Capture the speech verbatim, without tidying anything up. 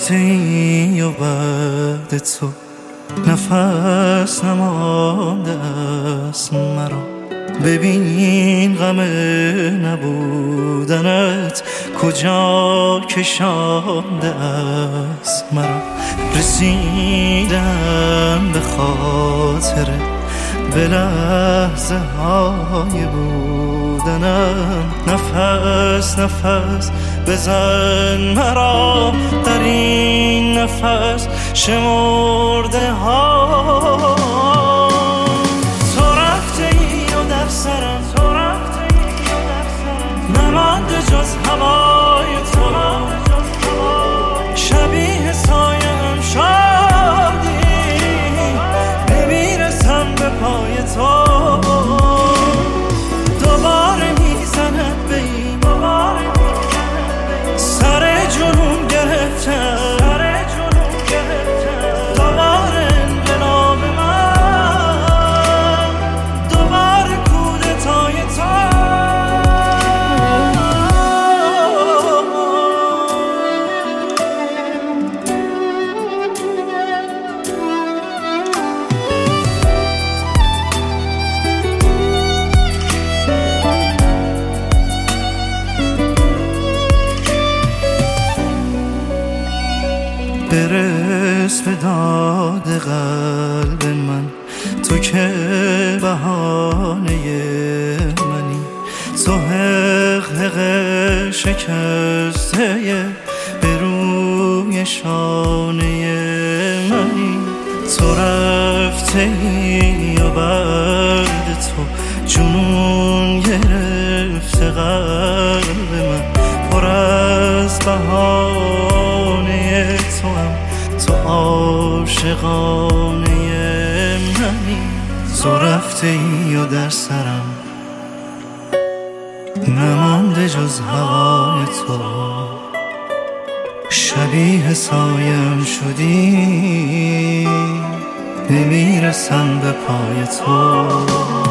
رفتی و بعد تو نفس نمانده است مرا. ببین غم نبودنت کجا کشانده است مرا. رسیدم به خاطر به لحظه های بودنم. نفس نفس بزن مرا در این نفس شمرده ها. تو رفته ای و در سرم نمانده جز هوای تو. شبیه سایه‌ام شدی نمیرسم به پای تو. دوباره میزند به این سر جنون گرفتم. دوباره انقلاب من، دوباره کودتای تو. برس به داد قلب من، تو که بهانه منی. تو حق حق شکسته به روی شانه منی. تو رفته ای و بعد تو جنون گرفته قلب من. پر از بهانه تو هم تو عاشقانه منی. تو رفته ای و در سرم نمانده جز هوای تو. شبیه سایم شدی نمیرسم به پای تو.